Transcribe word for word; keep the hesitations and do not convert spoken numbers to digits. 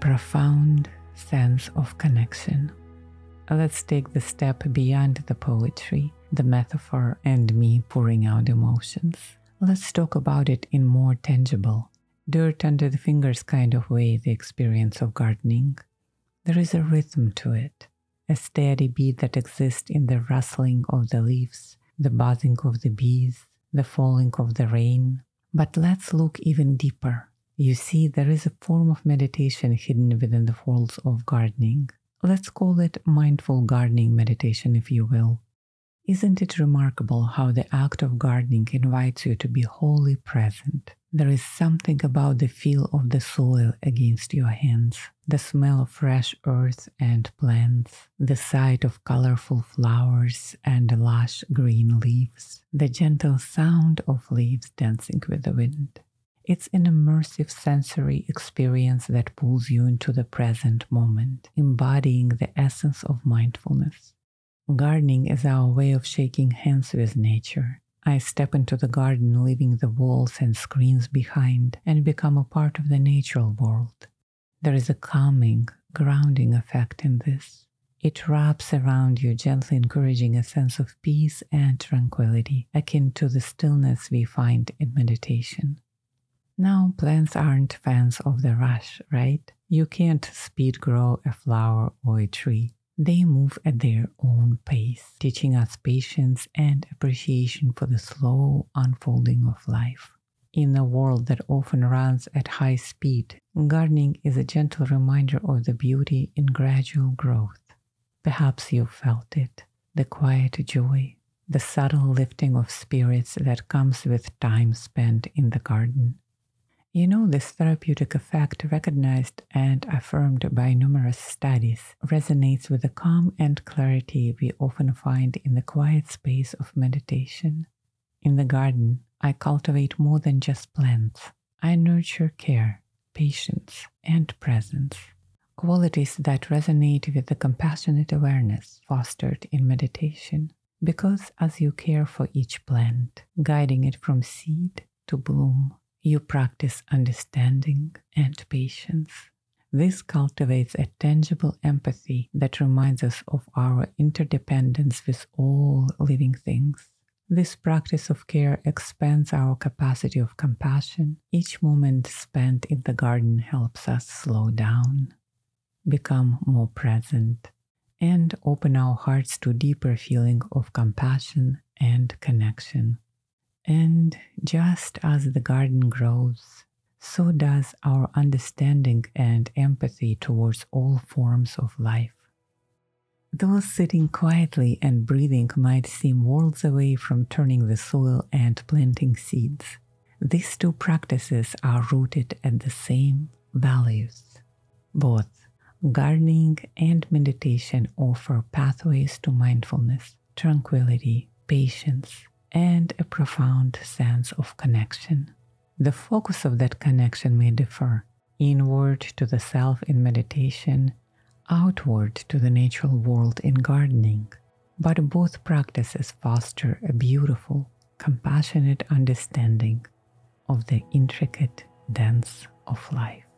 profound sense of connection. Let's take the step beyond the poetry, the metaphor, and me pouring out emotions. Let's talk about it in more tangible, dirt under the fingers kind of way, the experience of gardening. There is a rhythm to it, a steady beat that exists in the rustling of the leaves, the buzzing of the bees, the falling of the rain. But let's look even deeper. You see, there is a form of meditation hidden within the folds of gardening. Let's call it mindful gardening meditation, if you will. Isn't it remarkable how the act of gardening invites you to be wholly present? There is something about the feel of the soil against your hands, the smell of fresh earth and plants, the sight of colorful flowers and lush green leaves, the gentle sound of leaves dancing with the wind. It's an immersive sensory experience that pulls you into the present moment, embodying the essence of mindfulness. Gardening is our way of shaking hands with nature. I step into the garden, leaving the walls and screens behind, and become a part of the natural world. There is a calming, grounding effect in this. It wraps around you, gently encouraging a sense of peace and tranquility, akin to the stillness we find in meditation. Now, plants aren't fans of the rush, right? You can't speed grow a flower or a tree. They move at their own pace, teaching us patience and appreciation for the slow unfolding of life. In a world that often runs at high speed, gardening is a gentle reminder of the beauty in gradual growth. Perhaps you felt it, the quiet joy, the subtle lifting of spirits that comes with time spent in the garden. You know, this therapeutic effect, recognized and affirmed by numerous studies, resonates with the calm and clarity we often find in the quiet space of meditation. In the garden, I cultivate more than just plants. I nurture care, patience, and presence, qualities that resonate with the compassionate awareness fostered in meditation. Because as you care for each plant, guiding it from seed to bloom, you practice understanding and patience. This cultivates a tangible empathy that reminds us of our interdependence with all living things. This practice of care expands our capacity of compassion. Each moment spent in the garden helps us slow down, become more present, and open our hearts to deeper feeling of compassion and connection. And just as the garden grows, so does our understanding and empathy towards all forms of life. Though sitting quietly and breathing might seem worlds away from turning the soil and planting seeds, these two practices are rooted at the same values. Both gardening and meditation offer pathways to mindfulness, tranquility, patience, and a profound sense of connection. The focus of that connection may differ, inward to the self in meditation, outward to the natural world in gardening, but both practices foster a beautiful, compassionate understanding of the intricate dance of life.